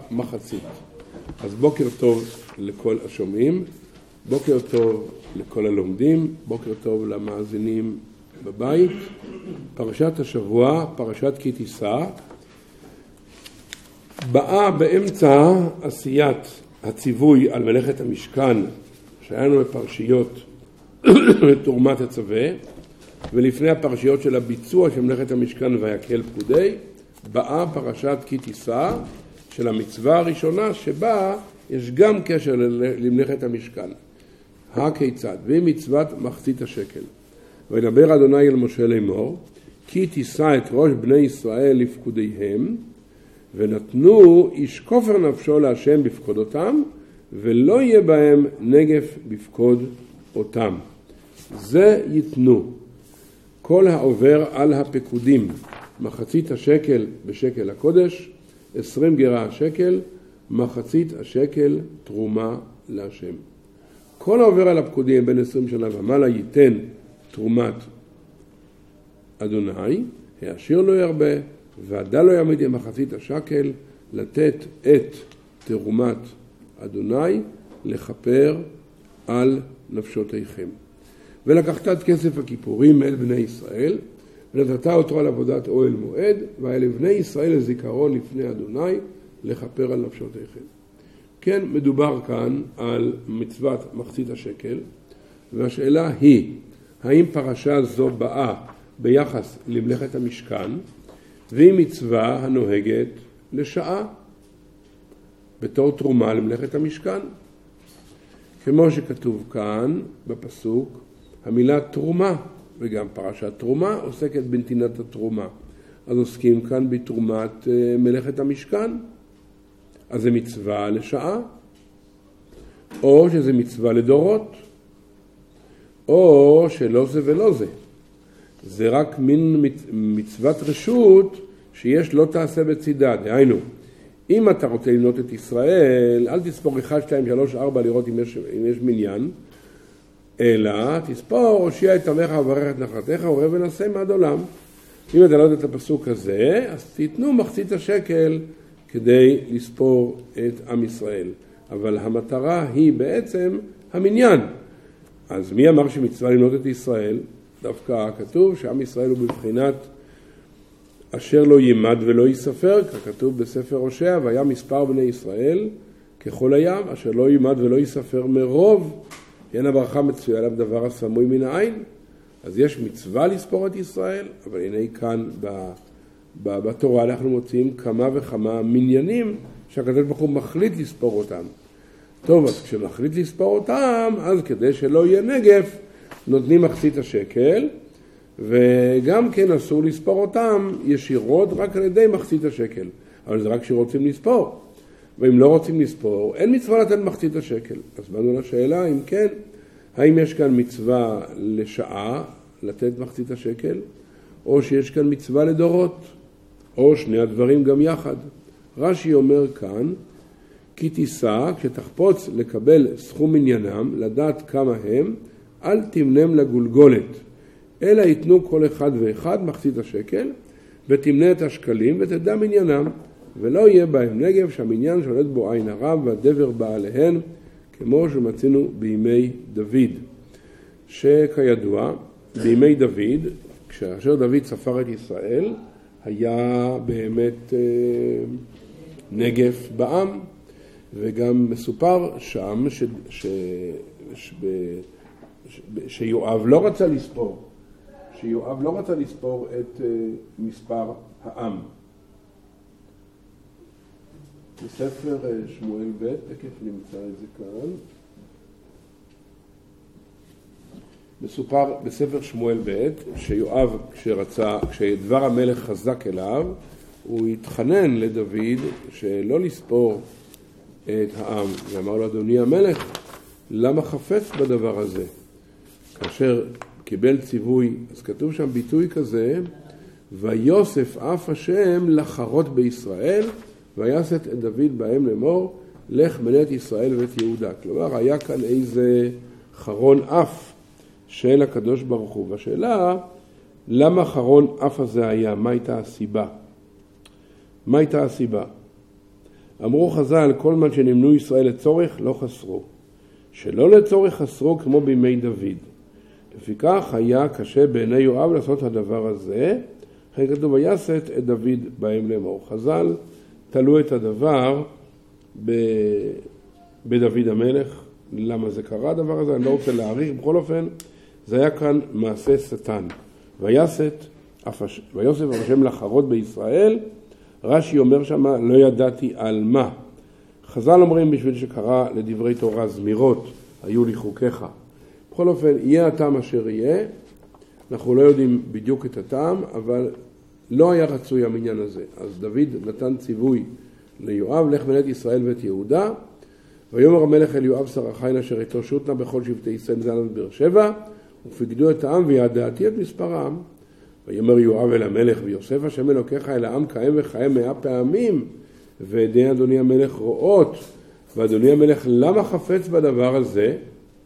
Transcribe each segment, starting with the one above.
מחצית. אז בוקר טוב לכל השומעים, בוקר טוב לכל הלומדים, בוקר טוב למאזינים בבית. פרשת השבוע, פרשת כי תישא, באה באמצע עשיית הציווי על מלאכת המשכן שהיה לנו בפרשיות תרומת הצווה, ולפני הפרשיות של הביצוע של מלאכת המשכן ויקהל פקודי, באה פרשת כי תישא של המצווה הראשונה שבה יש גם קשר למלאכת המשכן. הכיצד? והיא מצוות מחצית השקל. וידבר אדוני אל משה לאמור, כי תישא את ראש בני ישראל לפקודיהם, ונתנו איש כופר נפשו להשם בפקודותם, ולא יהיה בהם נגף בפקוד אותם. זה יתנו. כל העובר על הפקודים, מחצית השקל בשקל הקודש, 20 גרה השקל, מחצית השקל תרומה להשם. כל העובר על הפקודים בין 20 שנה ומעלה ייתן תרומת אדוני, העשיר לא ירבה, ועדה לא יעמיד עם מחצית השקל, לתת את תרומת אדוני, לכפר על נפשותיכם. ולקחת את כסף הכיפורים אל בני ישראל, ונתת אותו על עבודת אוהל מועד, והיה לבני ישראל לזיכרון לפני אדוני, לכפר על נפשותיכם. כן, מדובר כאן על מצוות מחצית השקל, והשאלה היא, האם פרשה זו באה ביחס למלאכת המשכן, והיא מצווה הנוהגת לשעה, בתור תרומה למלאכת המשכן. כמו שכתוב כאן בפסוק, המילה תרומה, וגם פרשת תרומה עוסקת בנתינת התרומה. אז עוסקים כאן בתרומת מלאכת המשכן. אז זה מצווה לשעה, או שזה מצווה לדורות, או שלא זה ולא זה. זה רק מין מצוות רשות שיש לא תעשה בצידה. דהיינו, אם אתה רוצה למנות את ישראל, אל תספור 1, 2, 3, 4 לראות אם יש מניין, אלא תספור הושיע את עמך וברך את נחלתך וראה ונעשה מעד עולם. אם אתה לא יודע את הפסוק הזה, אז תיתנו מחצית השקל כדי לספור את עם ישראל. אבל המטרה היא בעצם המניין. אז מי אמר שמצווה למנות את ישראל? דווקא כתוב שעם ישראל הוא בבחינת אשר לא יימד ולא ייספר, ככתוב בספר הושע, והיה מספר בני ישראל ככל הים, אשר לא יימד ולא ייספר מרוב, אין הברכה מצויה עליו דבר הסמוי מן העין. אז יש מצווה לספור את ישראל, אבל הנה כאן בתורה אנחנו מוצאים כמה וכמה מניינים שהקדוש ברוך הוא מחליט לספור אותם. טוב, אז כשמחליט לספור אותם, אז כדי שלא יהיה נגף, נותנים מחצית השקל, וגם כן אסור לספור אותם ישירות רק על ידי מחצית השקל. אבל זה רק שרוצים לספור. ואם לא רוצים לספור, אין מצווה לתת מחצית השקל. אז באנו לשאלה, אם כן, האם יש כאן מצווה לשעה לתת מחצית השקל, או שיש כאן מצווה לדורות, או שני הדברים גם יחד. רש"י אומר כאן, כי תישא, כשתחפוץ לקבל סכום עניינם, לדעת כמה הם, אל תמנם לגולגולת, אלא ייתנו כל אחד ואחד מחצית השקל, ותמנה את השקלים ותדע מניינם, ולא יהיה בהם נגב שהמניין שולט בו עין הרע והדבר בא עליהן, כמו שמצינו בימי דוד. שכידוע, בימי דוד, כאשר דוד ספר את ישראל, היה באמת נגף בעם, וגם מסופר שם שיואב לא רצה לספור, את מספר העם. בספר שמואל ב', תכף נמצא את זה כאן. מסופר בספר שמואל ב' שיואב כשדבר המלך חזק אליו, הוא התחנן לדוד שלא לספור את העם. ואמר לו, אדוני המלך, למה חפץ בדבר הזה? כאשר קיבל ציווי, אז כתוב שם ביטוי כזה, ויוסף אף השם לחרות בישראל, ויסת את דוד בהם לאמור, לך מנה את ישראל ואת יהודה. כלומר, היה כאן איזה חרון אף של הקדוש ברוך הוא. והשאלה, למה חרון אף הזה היה? מה הייתה הסיבה? אמרו חז"ל, כל מה שנמנו ישראל לצורך לא חסרו. שלא לצורך חסרו כמו בימי דוד. לפיכך היה קשה בעיני יואב לעשות הדבר הזה. אחרי כתוב ויסת את דוד בהם לאמור. חז"ל תלו את הדבר בדוד המלך. למה זה קרה הדבר הזה? אני לא רוצה להעריך. בכל אופן, זה היה כאן מעשה שטן. ויוסף השם לחרות בישראל. רש"י אומר שמה לא ידעתי על מה. חז"ל אומרים בשביל שקרא לדברי תורה זמירות, היו לי חוקיך. בכל אופן, יהיה הטעם אשר יהיה. אנחנו לא יודעים בדיוק את הטעם, אבל לא היה רצוי המניין הזה. אז דוד נתן ציווי ליואב, לך מלך ישראל ואת יהודה. ויאמר המלך אל יואב שר החיל אשר איתו שוט נא בכל שבטי ישראל זלת באר שבע, ופקדו את העם וידעתי את מספר העם. ויאמר יואב אל המלך ויוסף השם אלוקיך אל העם קיים וחיים 100 פעמים, ועדי אדוני המלך רואות. ואדוני המלך למה חפץ בדבר הזה?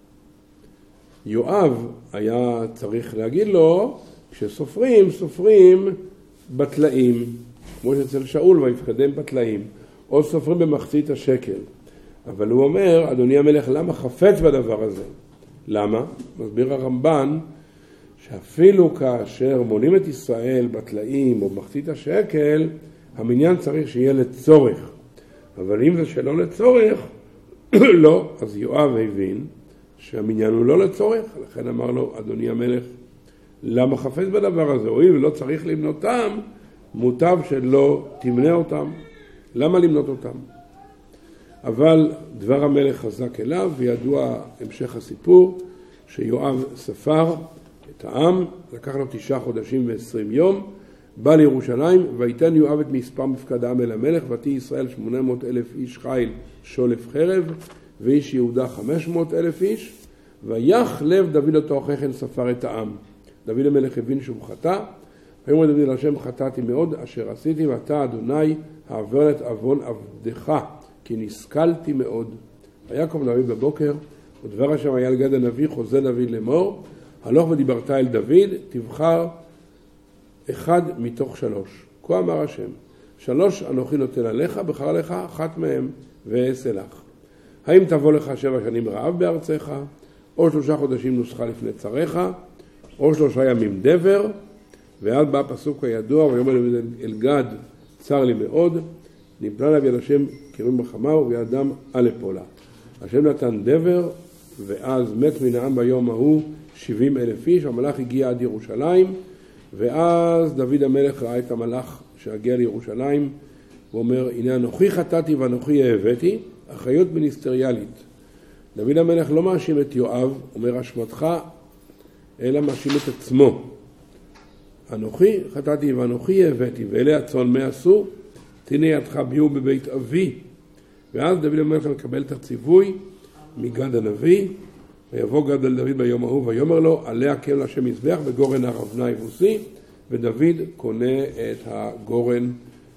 יואב היה צריך להגיד לו, כשסופרים, סופרים בתלאים, כמו שאצל שאול ויפקדם בתלאים, או סופרים במחצית השקל. אבל הוא אומר, אדוני המלך, למה חפץ בדבר הזה? למה? מסביר הרמב"ן, שאפילו כאשר מונים את ישראל בתלאים או במחצית השקל, המניין צריך שיהיה לצורך. אבל אם זה שלא לצורך, לא. אז יואב הבין שהמניין הוא לא לצורך, לכן אמר לו, אדוני המלך, למה חפץ בדבר הזה? הואיל ולא צריך למנותם, מוטב שלא תמנה אותם. למה למנות אותם? אבל דבר המלך חזק אליו, וידוע המשך הסיפור, שיואב ספר את העם, לקח לו 9 חודשים ו20 יום, בא לירושלים, ויתן יואב את מספר מפקד העם אל המלך, ותהי ישראל 800,000 איש חיל שולף חרב, ואיש יהודה 500,000 איש, ויח לב דוד אותו אחרי כן ספר את העם. דוד המלך הבין שהוא חטא, ויאמר דוד אל השם חטאתי מאוד אשר עשיתי, ואתה אדוני העבר את עוון עבדך, כי נסכלתי מאוד. ויקום דוד בבוקר, ודבר השם היה אל גד הנביא חוזה דוד לאמור, הלוך ודיברת אל דוד, תבחר 1 מתוך 3. כה אמר השם, 3 אנוכי נותן עליך, בחר לך 1 מהם ואעשה לך. האם תבוא לך 7 שנים רעב בארצך, או 3 חודשים נוסחה לפני צריך, או 3 ימים דבר, ואז בא הפסוק הידוע, ויאמר אל גד, צר לי מאוד, נפנה עליו יד השם קירים בחמה וביד דם אל אפולה. השם נתן דבר, ואז מת מן העם ביום ההוא 70,000 איש, המלאך הגיע עד ירושלים, ואז דוד המלך ראה את המלאך שהגיע לירושלים, ואומר, הנה אנוכי חטאתי ואנוכי הבאתי, אחריות מיניסטריאלית. דוד המלך לא מאשים את יואב, אומר אשמתך, אלא מאשים את עצמו. אנוכי חטאתי ואנוכי הבאתי, ואלה הצאן מה עשו, תנה ידך ביהו בבית אבי. ואז דוד המלך מקבל את הציווי מגד הנביא, ויבוא גד אל דוד ביום ההוא, ויאמר לו, עלה הקם להשם מזבח בגורן הרבנה היבוסי, ודוד קונה את הגורן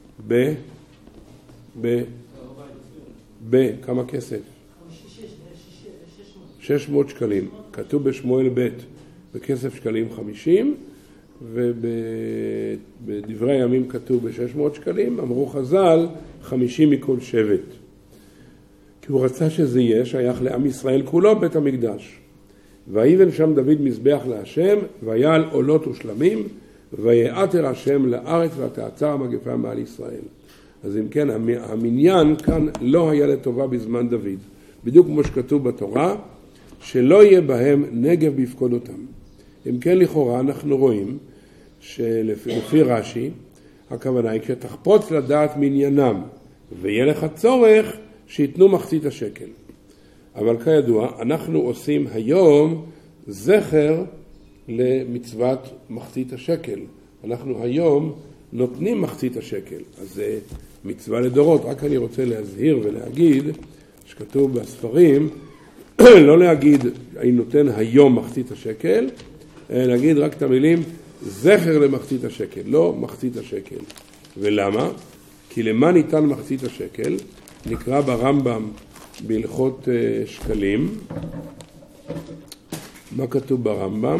בכמה כסף? 600 שקלים. כתוב בשמואל ב' בכסף שקלים 50, ובדברי הימים כתוב ב600 שקלים, אמרו חז"ל 50 מכל שבט. כי הוא רצה שזה יהיה שייך לעם ישראל כולו בית המקדש. ויבן שם דוד מזבח להשם, ויעל עולות ושלמים, ויעתר השם לארץ ותעצר המגפה מעל ישראל. אז אם כן, המניין כאן לא היה לטובה בזמן דוד. בדיוק כמו שכתוב בתורה, שלא יהיה בהם נגב בפקוד אותם. אם כן, לכאורה אנחנו רואים שלפי רש"י, הכוונה היא כשתחפוץ לדעת מניינם, ויהיה לך צורך שיתנו מחצית השקל. אבל כידוע, אנחנו עושים היום זכר למצוות מחצית השקל. אנחנו היום נותנים מחצית השקל. אז זה מצווה לדורות. רק אני רוצה להזהיר ולהגיד, שכתוב בספרים, לא להגיד, אני נותן היום מחצית השקל, להגיד רק את המילים, זכר למחצית השקל, לא מחצית השקל. ולמה? כי למה ניתן מחצית השקל? נקרא ברמב"ם בהלכות שקלים. מה כתוב ברמב"ם?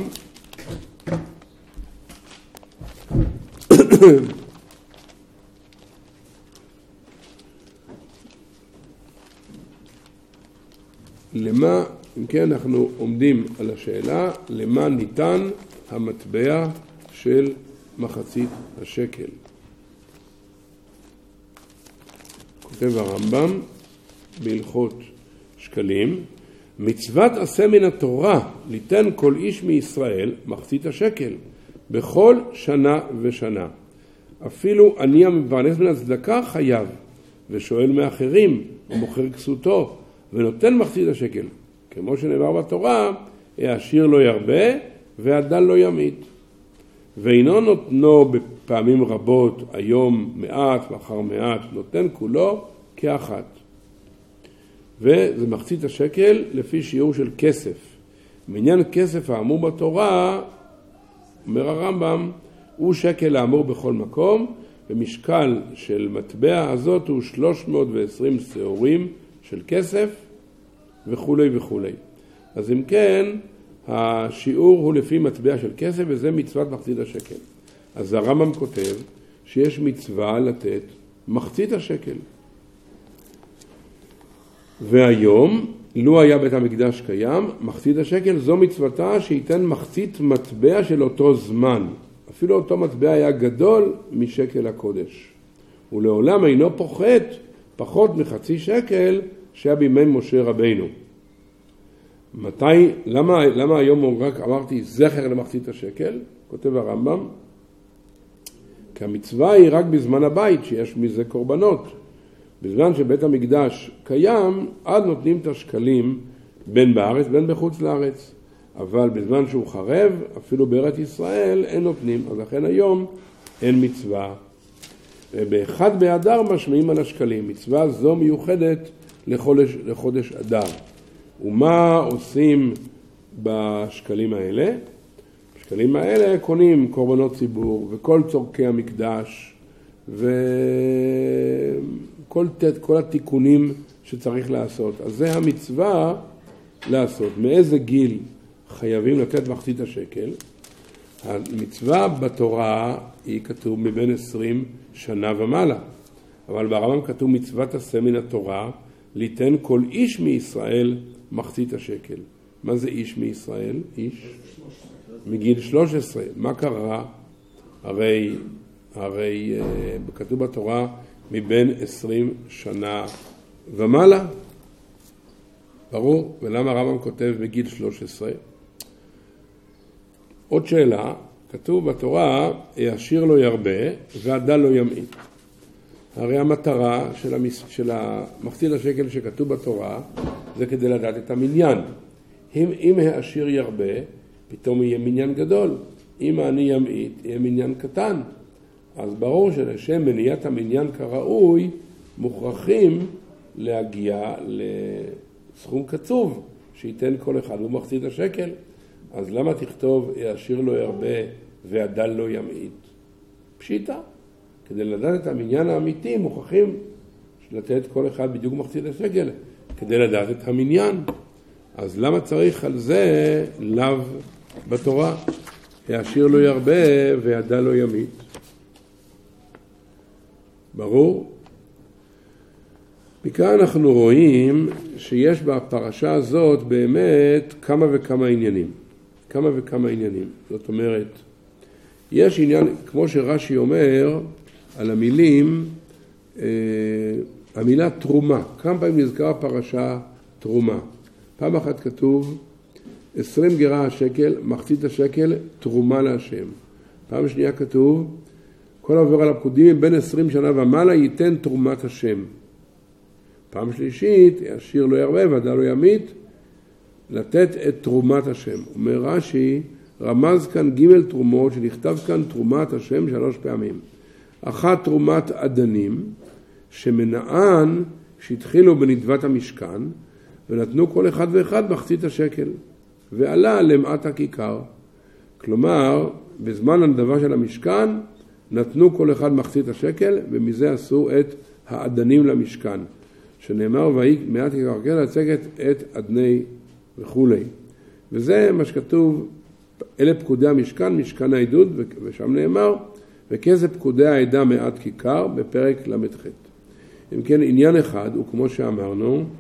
למה, אם כן אנחנו עומדים על השאלה, למה ניתן המטבע של מחצית השקל. כותב הרמב"ם בהלכות שקלים, מצוות עשה מן התורה ליתן כל איש מישראל מחצית השקל בכל שנה ושנה. אפילו עני המפרנס מן הצדקה חייב, ושואל מאחרים ומוכר כסותו ונותן מחצית השקל. כמו שנאמר בתורה, העשיר לא ירבה והדל לא ימעיט. ואינו נותנו בפעמים רבות, היום מעט ואחר מעט, נותן כולו כאחת. וזה מחצית השקל לפי שיעור של כסף. מעניין כסף האמור בתורה, אומר הרמב"ם, הוא שקל האמור בכל מקום, ומשקל של מטבע הזאת הוא 320 שעורים של כסף וכו' וכו'. אז אם כן, השיעור הוא לפי מטבע של כסף, וזה מצוות מחצית השקל. אז הרמב"ם כותב שיש מצווה לתת מחצית השקל. והיום, לו היה בית המקדש קיים, מחצית השקל זו מצוותה שייתן מחצית מטבע של אותו זמן. אפילו אותו מטבע היה גדול משקל הקודש. ולעולם אינו פחות מחצי שקל שהיה בימי משה רבינו. למה היום רק אמרתי זכר למחצית השקל? כותב הרמב"ם, כי המצווה היא רק בזמן הבית שיש מזה קורבנות. בזמן שבית המקדש קיים, עד נותנים את השקלים בין בארץ בין בחוץ לארץ. אבל בזמן שהוא חרב, אפילו בארץ ישראל, אין נותנים. אז לכן היום אין מצווה. באחד באדר משמיעים על השקלים. מצווה זו מיוחדת לחודש אדר. ומה עושים בשקלים האלה? בשקלים האלה קונים קורבנות ציבור וכל צורכי המקדש וכל התיקונים שצריך לעשות. אז זה המצווה לעשות. מאיזה גיל חייבים לתת מחצית השקל? המצווה בתורה היא כתוב מבין 20 שנה ומעלה. אבל ברמב"ם כתוב מצוות עשה מן התורה ליתן כל איש מישראל מחצית השקל. מה זה איש מישראל? איש מגיל 13. מה קרה? הרי כתוב בתורה מבין 20 שנה ומעלה. ברור. ולמה הרמב"ם כותב מגיל 13? עוד שאלה, כתוב בתורה, העשיר לא ירבה והדל לא ימעיט. הרי המטרה של המחצית השקל שכתוב בתורה זה כדי לדעת את המניין. אם העשיר ירבה, פתאום יהיה מניין גדול. אם העני ימעיט, יהיה מניין קטן. אז ברור שלשם מניעת המניין כראוי, מוכרחים להגיע לסכום קצוב, שייתן כל אחד במחצית השקל. אז למה תכתוב העשיר לא ירבה והדל לא ימעיט? פשיטה. כדי לדעת את המניין האמיתי, מוכרחים לתת כל אחד בדיוק מחצית השקל, כדי לדעת את המניין. אז למה צריך על זה לאו בתורה? העשיר לא ירבה והדל לא ימעיט. ברור? מכאן אנחנו רואים שיש בפרשה הזאת באמת כמה וכמה עניינים. כמה וכמה עניינים. זאת אומרת, יש עניין, כמו שרש"י אומר, על המילים, המילה תרומה. כמה פעמים נזכר פרשה תרומה? פעם אחת כתוב 20 גרה השקל, מחצית השקל, תרומה להשם. פעם שנייה כתוב, כל העובר על הפקודים בין 20 שנה ומעלה ייתן תרומת השם. פעם שלישית, העשיר לא ירבה והדל לא ימעיט, לתת את תרומת השם. אומר רש"י, רמז כאן ג' תרומות שנכתב כאן תרומת השם 3 פעמים. אחת תרומת אדנים, שמנען שהתחילו בנדבת המשכן, ונתנו כל אחד ואחד מחצית השקל, ועלה למעט הכיכר. כלומר, בזמן הנדבה של המשכן, נתנו כל אחד מחצית השקל, ומזה עשו את האדנים למשכן. שנאמר, והיא מעט כיכר כן לצקת את אדני וכו'. וזה מה שכתוב, אלה פקודי המשכן, משכן העדות, ושם נאמר, וכסף פקודי העדה מעט כיכר בפרק למ"ח. אם כן, עניין אחד הוא כמו שאמרנו,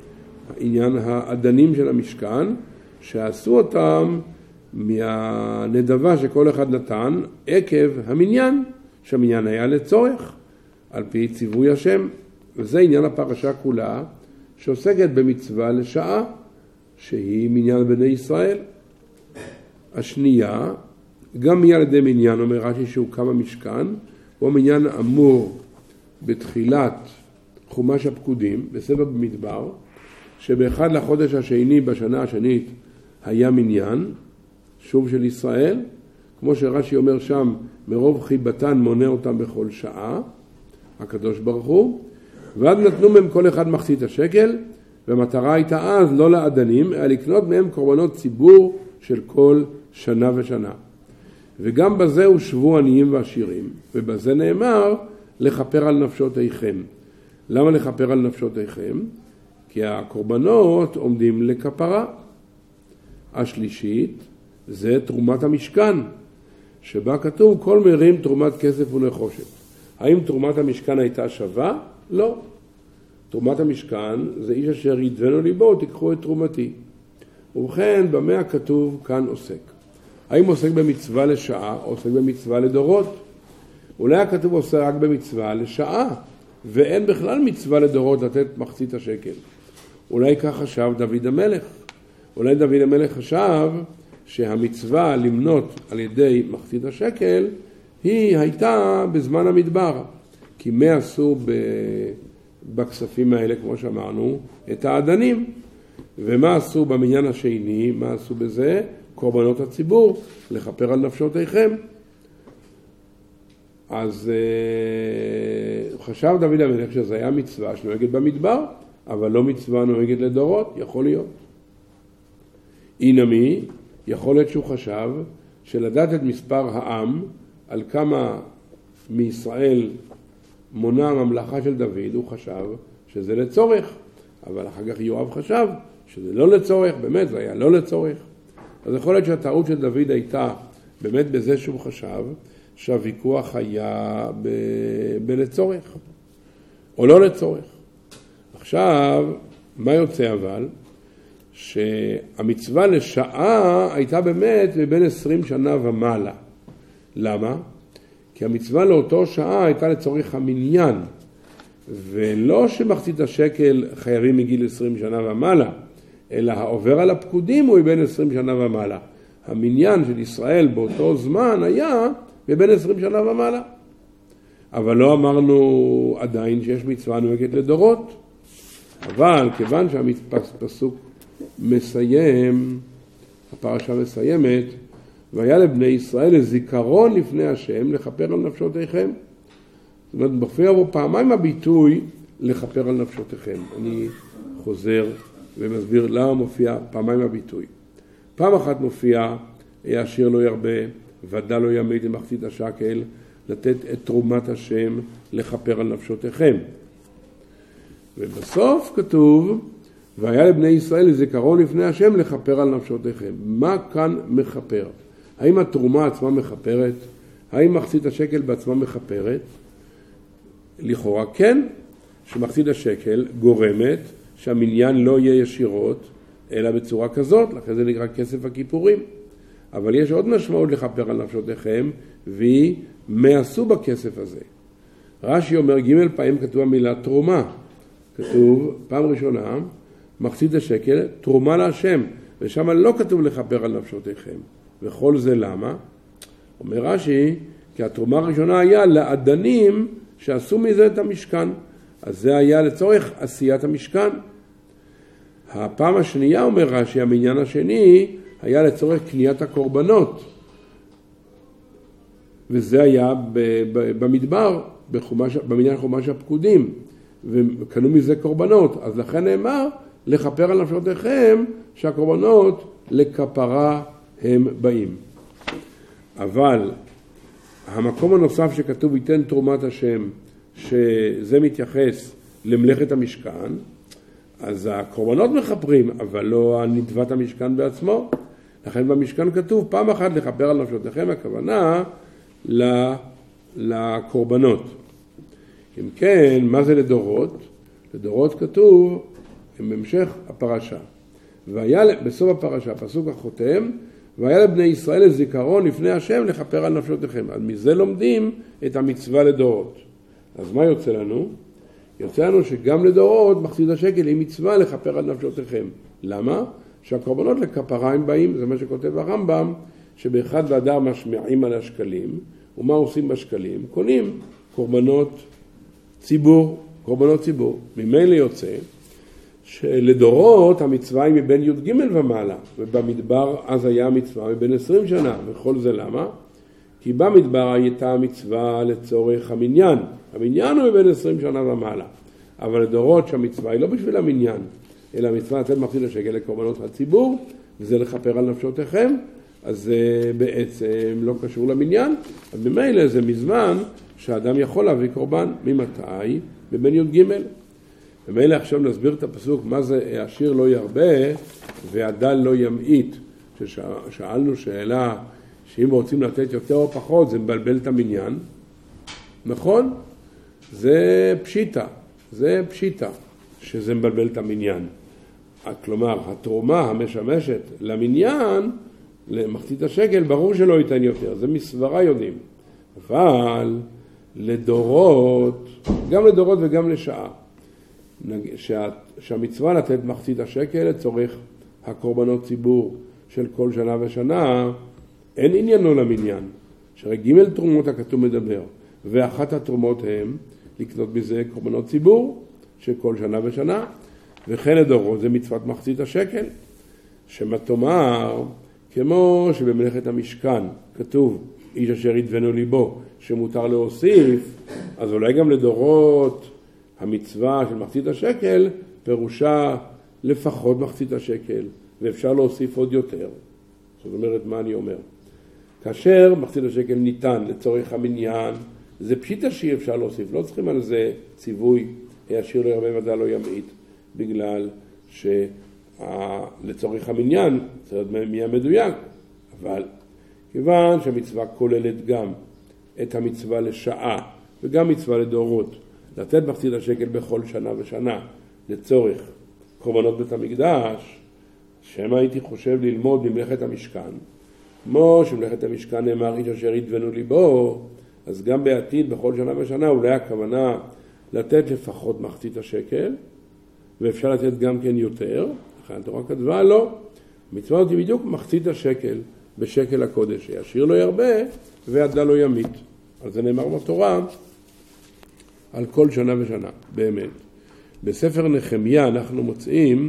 עניין האדנים של המשכן, שעשו אותם מהנדבה שכל אחד נתן עקב המניין, שהמניין היה לצורך, על פי ציווי השם. וזה עניין הפרשה כולה, שעוסקת במצווה לשעה, שהיא מניין בני ישראל. השנייה, גם היא על ידי מניין, אומר רש"י שהוקם המשכן, הוא מניין אמור בתחילת חומש הפקודים, בספר במדבר, שבאחד לחודש השני בשנה השנית היה מניין, שוב של ישראל, כמו שרש"י אומר שם, מרוב חיבתן מונה אותם בכל שעה, הקדוש ברוך הוא, ואז נתנו מהם כל אחד מחצית השקל, והמטרה הייתה אז לא לאדנים, אלא לקנות מהם קורבנות ציבור של כל שנה ושנה. וגם בזה הושבו עניים ועשירים, ובזה נאמר לכפר על נפשותיכם. למה לכפר על נפשותיכם? כי הקורבנות עומדים לכפרה. השלישית זה תרומת המשכן, שבה כתוב כל מרים תרומת כסף ונחושת. האם תרומת המשכן הייתה שווה? לא. תרומת המשכן זה איש אשר ידבנו ליבו, תיקחו את תרומתי. ובכן, במה הכתוב כאן עוסק? האם עוסק במצווה לשעה או עוסק במצווה לדורות? אולי הכתוב עוסק רק במצווה לשעה, ואין בכלל מצווה לדורות לתת מחצית השקל. אולי כך חשב דוד המלך. אולי דוד המלך חשב שהמצווה למנות על ידי מחצית השקל היא הייתה בזמן המדבר. כי מה עשו בכספים האלה, כמו שאמרנו, את האדנים. ומה עשו במניין השני? מה עשו בזה? קורבנות הציבור, לכפר על נפשותיכם. אז חשב דוד המלך שזה היה מצווה שנוהגת במדבר, אבל לא מצווה נוהגת לדורות, יכול להיות. אינמי, יכול להיות שהוא חשב שלדעת את מספר העם, על כמה מישראל מונה הממלכה של דוד, הוא חשב שזה לצורך, אבל אחר כך יואב חשב שזה לא לצורך, באמת זה היה לא לצורך. אז יכול להיות שהטעות של דוד הייתה באמת בזה שהוא חשב שהוויכוח היה בלצורך, או לא לצורך. עכשיו, מה יוצא אבל? שהמצווה לשעה הייתה באמת מבין 20 שנה ומעלה. למה? כי המצווה לאותו שעה הייתה לצורך המניין, ולא שמחצית השקל חייבים מגיל 20 שנה ומעלה, אלא העובר על הפקודים הוא בין 20 שנה ומעלה. המניין של ישראל באותו זמן היה בין 20 שנה ומעלה. אבל לא אמרנו עדיין שיש מצווה נוהגת לדורות. אבל כיוון שהפסוק מסיים, הפרשה מסיימת, והיה לבני ישראל לזיכרון לפני השם לכפר על נפשותיכם. זאת אומרת, מופיע בו פעמיים הביטוי לכפר על נפשותיכם. אני חוזר ומסביר למה מופיע פעמיים הביטוי. פעם אחת מופיע, העשיר לא ירבה, ודל לא ימית למחצית השקל, לתת את תרומת השם לכפר על נפשותיכם. ובסוף כתוב, והיה לבני ישראל לזיכרון לפני השם לכפר על נפשותיכם. מה כאן מכפר? האם התרומה עצמה מכפרת? האם מחצית השקל בעצמה מכפרת? לכאורה כן, שמחצית השקל גורמת שהמניין לא יהיה ישירות, אלא בצורה כזאת, לכן זה נקרא כסף הכיפורים. אבל יש עוד משמעות לכפר על נפשותיכם, והיא מה עשו בכסף הזה. רש"י אומר, ג' פעמים כתוב המילה תרומה. כתוב פעם ראשונה, מחצית השקל, תרומה להשם, ושם לא כתוב לכפר על נפשותיכם. וכל זה למה? אומר רש"י, כי התרומה הראשונה היה לאדנים שעשו מזה את המשכן. אז זה היה לצורך עשיית המשכן. הפעם השנייה, אומר רש"י, המניין השני, היה לצורך קניית הקורבנות. וזה היה במדבר, במניין חומש הפקודים. וקנו מזה קורבנות. אז לכן נאמר, לכפר על נפשותיכם, שהקורבנות לכפרה הם באים. אבל המקום הנוסף שכתוב ייתן תרומת השם, שזה מתייחס למלאכת המשכן, אז הקורבנות מכפרים, אבל לא הנדבת המשכן בעצמו. לכן במשכן כתוב פעם אחת לכפר על נפשותיכם, הכוונה לקורבנות. אם כן, מה זה לדורות? לדורות כתוב, בהמשך הפרשה. והיה בסוף הפרשה, פסוק החותם, והיה לבני ישראל לזיכרון לפני השם לכפר על נפשותיכם. אז מזה לומדים את המצווה לדורות. אז מה יוצא לנו? יוצא לנו שגם לדורות מחצית השקל היא מצווה לכפר על נפשותיכם. למה? שהקורבנות לכפריים באים, זה מה שכותב הרמב"ם, שבאחד באדר משמיעים על השקלים, ומה עושים בשקלים? קונים קורבנות ציבור, ממילא יוצא שלדורות המצווה היא מבין י"ג ומעלה, ובמדבר אז היה המצווה מבין 20 שנה, וכל זה למה? כי במדבר הייתה המצווה לצורך המניין, המניין הוא מבין 20 שנה ומעלה, אבל לדורות שהמצווה היא לא בשביל המניין, אלא המצווה לתת מחצית השקל לקורבנות הציבור, וזה לכפר על נפשותיכם, אז זה בעצם לא קשור למניין, אז ממילא זה מזמן שהאדם יכול להביא קורבן. ממתי? בבין י"ג. ממילא עכשיו נסביר את הפסוק מה זה העשיר לא ירבה והדל לא ימעיט. ששאלנו שאלה שאם רוצים לתת יותר או פחות זה מבלבל את המניין. נכון? זה פשיטה שזה מבלבל את המניין. כלומר, התרומה המשמשת למניין, למחצית השקל, ברור שלא ייתן יותר, זה מסברה יודעים. אבל לדורות, גם לדורות וגם לשעה, שהמצווה לתת מחצית השקל לצורך הקורבנות ציבור של כל שנה ושנה, אין עניינו למניין. שרגימל תרומות הכתוב מדבר, ואחת התרומות הם לקנות בזה קורבנות ציבור של כל שנה ושנה, וכן לדורות זה מצוות מחצית השקל, שמתומר, כמו שבמלאכת המשכן כתוב, איש אשר ידבנו ליבו, שמותר להוסיף, אז אולי גם לדורות המצווה של מחצית השקל, פירושה לפחות מחצית השקל, ואפשר להוסיף עוד יותר. זאת אומרת, מה אני אומר? כאשר מחצית השקל ניתן לצורך המניין, זה פשיטה שאי אפשר להוסיף, לא צריכים על זה ציווי, העשיר לא ירבה ודל לא ימעיט, בגלל שלצורך המניין צריך להיות מי המדויק, אבל כיוון שהמצווה כוללת גם את המצווה לשעה וגם מצווה לדורות, לתת מחצית השקל בכל שנה ושנה לצורך קורבנות בית המקדש, שמה הייתי חושב ללמוד ממלאכת המשכן, כמו שמלאכת המשכן נאמר איש אשר ידבנו ליבו, אז גם בעתיד בכל שנה ושנה אולי הכוונה לתת לפחות מחצית השקל, ואפשר לתת גם כן יותר, לכן התורה כתבה לא, המצווה אותי בדיוק מחצית השקל בשקל הקודש, העשיר לא ירבה והדל לא ימעיט. אז זה נאמר בתורה על כל שנה ושנה, באמת. בספר נחמיה אנחנו מוצאים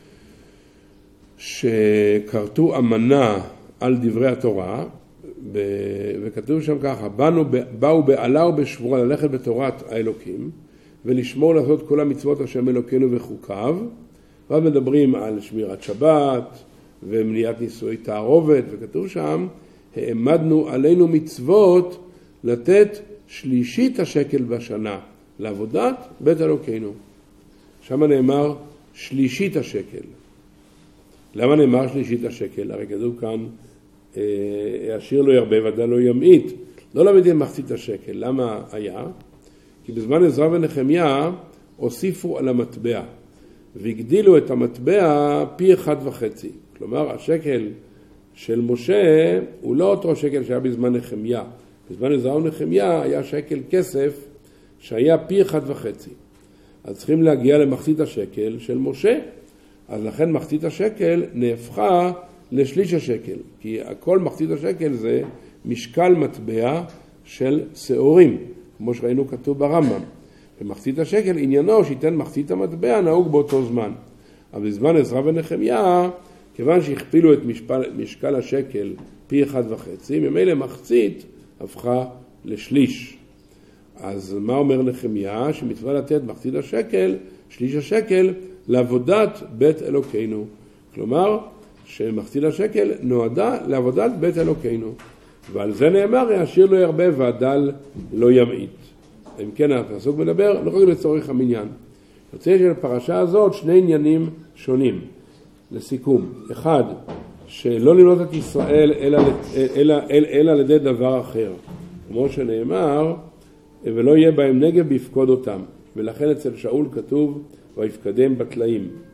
שקרתו אמנה על דברי התורה, וכתוב שם ככה, באו בעלה ובשבורה ללכת בתורת האלוקים, ולשמור לעשות כל המצוות השם אלוקינו וחוקיו, ואז מדברים על שמירת שבת, ומניעת נישואי תערובת, וכתוב שם, העמדנו עלינו מצוות לתת שלישית השקל בשנה, לעבודת בית אלוקינו. שם נאמר שלישית השקל. למה נאמר שלישית השקל? הרי כתוב כאן, העשיר לא ירבה ודל לא ימעיט. לא למדים מחצית השקל. למה היה? כי בזמן עזרא ונחמיה הוסיפו על המטבע, והגדילו את המטבע פי 1.5. כלומר, השקל של משה הוא לא אותו שקל שהיה בזמן נחמיה. בזמן עזרא ונחמיה היה שקל כסף שהיה פי 1.5. אז צריכים להגיע למחצית השקל של משה. אז לכן מחצית השקל נהפכה לשליש השקל. כי כל מחצית השקל זה משקל מטבע של שעורים, כמו שראינו כתוב ברמב"ם. ומחצית השקל עניינו שייתן מחצית המטבע נהוג באותו זמן. אבל בזמן עזרא ונחמיה, כיוון שהכפילו את משקל השקל פי 1.5, ממילא מחצית הפכה לשליש. אז מה אומר נחמיה? שמצווה לתת מחצית השקל, שליש השקל, לעבודת בית אלוקינו. כלומר, שמחצית השקל נועדה לעבודת בית אלוקינו. ועל זה נאמר, העשיר לא ירבה והדל לא ימעיט. אם כן, הפסוק מדבר, לא רק לצורך המניין. יוצא של הפרשה הזאת שני עניינים שונים. לסיכום, אחד, שלא למנות את ישראל אלא על ידי דבר אחר. כמו שנאמר, ולא יהיה בהם נגב בפקוד אותם. ולכן אצל שאול כתוב, ויפקדם בתלאים.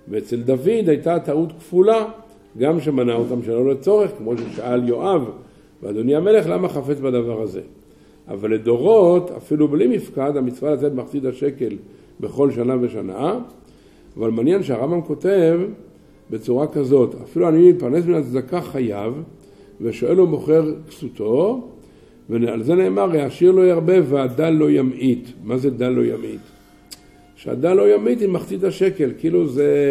ואצל דוד הייתה טעות כפולה, גם שמנע אותם שלא לצורך, כמו ששאל יואב, ואדוני המלך, למה חפץ בדבר הזה? אבל לדורות, אפילו בלי מפקד, המצווה לתת מחצית השקל בכל שנה ושנה, אבל מעניין שהרמב"ם כותב בצורה כזאת, אפילו אני מתפרנס מן הצדקה חייב, ושואל הוא מוכר כסותו, ועל זה נאמר, העשיר לא ירבה והדל לא ימעיט. מה זה דל לא ימעיט? שהדל לא ימעיט היא מחצית השקל, כאילו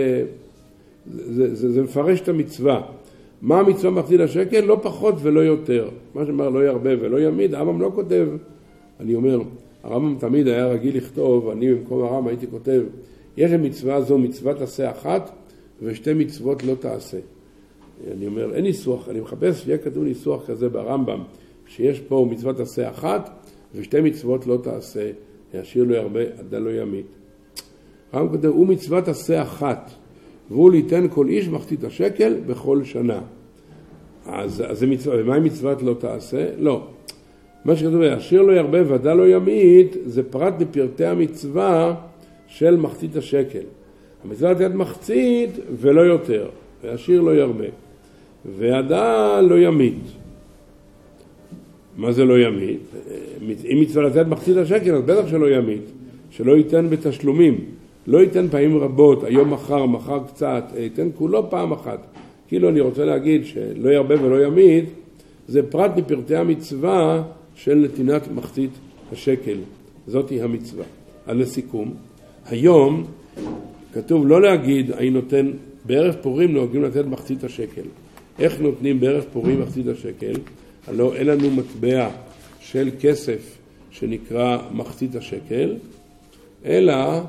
זה מפרש את המצווה. מה המצווה מחצית השקל? לא פחות ולא יותר. מה שאומר לא ירבה ולא ימעיט, הרמב"ם לא כותב. אני אומר, הרמב"ם תמיד היה רגיל לכתוב, אני במקום הרמב"ם הייתי כותב, יש למצווה זו מצווה תעשה אחת, ושתי מצוות לא תעשה. אני אומר, אין ניסוח, אני מחפש שיהיה כתוב ניסוח כזה ברמב"ם, שיש פה מצוות תעשה אחת, ושתי מצוות לא תעשה, העשיר לא ירבה, הדל לא ימעיט. הרמב"ם כותב, הוא מצוות תעשה אחת, והוא ליתן כל איש מחצית השקל בכל שנה. אז זה מצווה, ומה מצוות לא תעשה? לא. מה שכתוב, העשיר לא ירבה והדל לא ימעיט, זה פרט בפרטי המצווה של מחצית השקל. המצווה לתת מחצית ולא יותר, והעשיר לא ירבה, והדל לא ימעיט. מה זה לא ימעיט? אם מצווה לתת מחצית השקל, אז בטח שלא ימעיט, שלא ייתן בתשלומים, לא ייתן פעמים רבות, היום מחר קצת, ייתן כולו פעם אחת. כאילו אני רוצה להגיד שלא ירבה ולא ימעיט, זה פרט מפרטי המצווה של נתינת מחצית השקל. זאת היא המצווה. אז לסיכום, היום כתוב לא להגיד, אני נותן, בערב פורים נוהגים לתת מחצית השקל. איך נותנים בערב פורים מחצית השקל? הלא אין לנו מטבע של כסף שנקרא מחצית השקל, אלא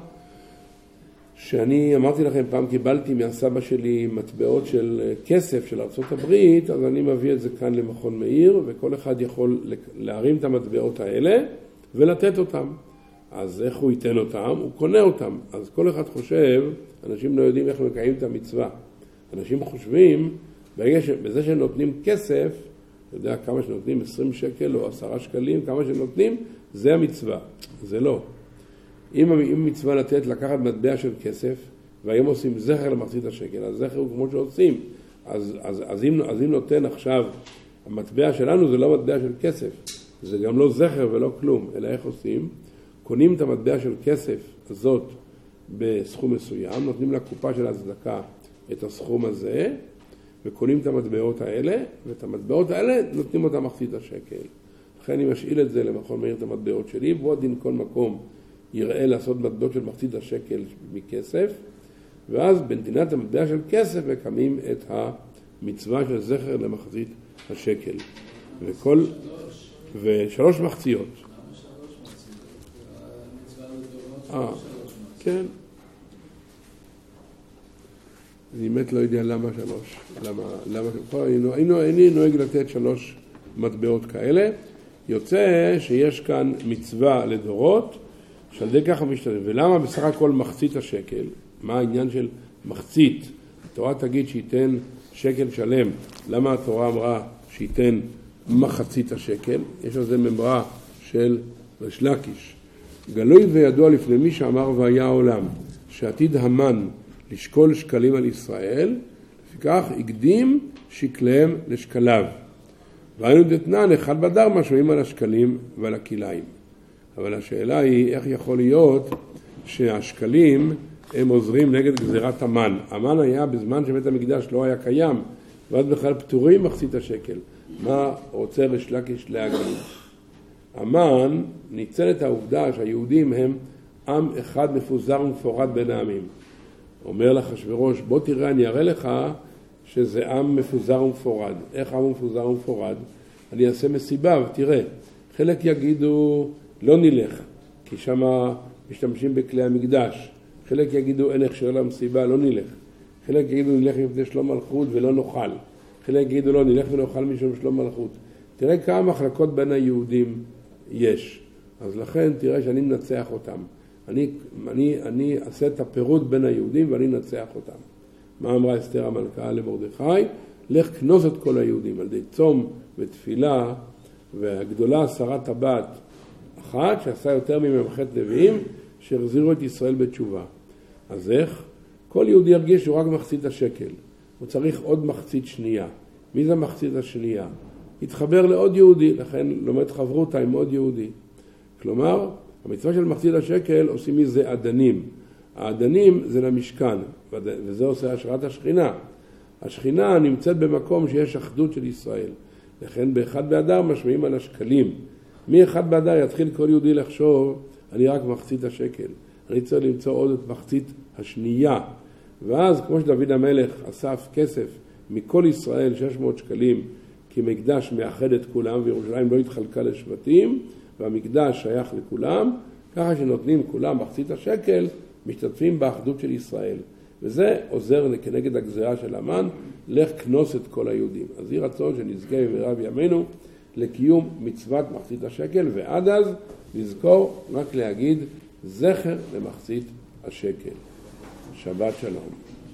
שאני אמרתי לכם פעם, קיבלתי מהסבא שלי מטבעות של כסף של ארצות הברית, אז אני מביא את זה כאן למכון מאיר, וכל אחד יכול להרים את המטבעות האלה ולתת אותם. אז איך הוא ייתן אותם? הוא קונה אותם. אז כל אחד חושב, אנשים לא יודעים איך מקיים את המצווה. אנשים חושבים, בזה שנותנים כסף, אתה יודע כמה שנותנים, 20 שקל או 10 שקלים, כמה שנותנים, זה המצווה. זה לא. אם מצווה לתת, לקחת מטבע של כסף, והיום עושים זכר למחצית השקל, אז זכר הוא כמו שעושים. אז אם נותן עכשיו, המטבע שלנו זה לא מטבע של כסף, זה גם לא זכר ולא כלום, אלא איך עושים? קונים את המטבע של כסף הזאת בסכום מסוים, נותנים לקופה של הצדקה את הסכום הזה, וקונים את המטבעות האלה, ואת המטבעות האלה נותנים אותם מחצית השקל. לכן אני משאיל את זה למכון מאיר את המטבעות שלי, והוא הדין כל מקום יראה לעשות מטבעות של מחצית השקל מכסף, ואז בנתינת המטבע של כסף מקמים את המצווה של זכר למחצית השקל. ושלוש מחציות. כן. אני באמת לא יודע למה 3. אני נוהג לתת 3 מטבעות כאלה. יוצא שיש כאן מצווה לדורות, שעל די ככה משתלם. ולמה בסך הכל מחצית השקל? מה העניין של מחצית? התורה תגיד שייתן שקל שלם. למה התורה אמרה שייתן מחצית השקל? יש על זה ממרה של ריש לקיש. גלוי וידוע לפני מי שאמר והיה העולם, שעתיד המן לשקול שקלים על ישראל, לפיכך הקדים שקליהם לשקליו. והיינו דתנן, אחד בדר משמעים על השקלים ועל הכיליים. אבל השאלה היא, איך יכול להיות שהשקלים הם עוזרים נגד גזירת המן? המן היה בזמן שבית המקדש לא היה קיים, ואז בכלל פטורים מחצית השקל. מה רוצה ריש לקיש להגיד? המן ניצל את העובדה שהיהודים הם עם אחד מפוזר ומפורד בין העמים. אומר לאחשוורוש, בוא תראה, אני אראה לך שזה עם מפוזר ומפורד. איך עם מפוזר ומפורד? אני אעשה מסיבה ותראה. חלק יגידו לא נלך, כי שם משתמשים בכלי המקדש. חלק יגידו אין הכשר למסיבה, לא נלך. חלק יגידו נלך מפני שלום מלכות ולא נאכל. חלק יגידו לא נלך ונאכל משום שלום מלכות. תראה כמה מחלקות בין היהודים יש. אז לכן תראה שאני מנצח אותם. אני אעשה את הפירוד בין היהודים ואני נצח אותם. מה אמרה אסתר המלכה למרדכי? לך כנוס את כל היהודים על ידי צום ותפילה, והגדולה שרת הבת אחת שעשה יותר מממחת נביאים שהחזירו את ישראל בתשובה. אז איך? כל יהודי ירגיש שהוא רק מחצית השקל. הוא צריך עוד מחצית שנייה. מי זה מחצית השנייה? יתחבר לעוד יהודי, לכן לומד חברותה עם עוד יהודי. כלומר, המצווה של מחצית השקל עושים מזה עדנים. העדנים זה למשכן, וזה עושה השראת השכינה. השכינה נמצאת במקום שיש אחדות של ישראל. לכן באחד באדר משמעים על השקלים. מאחד באדר יתחיל כל יהודי לחשוב, אני רק מחצית השקל. אני צריך למצוא עוד את מחצית השנייה. ואז כמו שדוד המלך אסף כסף מכל ישראל 600 שקלים, כי מקדש מאחד את כולם, וירושלים לא התחלקה לשבטים, והמקדש שייך לכולם, ככה שנותנים כולם מחצית השקל, משתתפים באחדות של ישראל. וזה עוזר כנגד הגזירה של המן, לך כנוס את כל היהודים. אז יהי רצון שנזכה במהרה בימינו לקיום מצוות מחצית השקל, ועד אז נזכור רק להגיד זכר למחצית השקל. שבת שלום.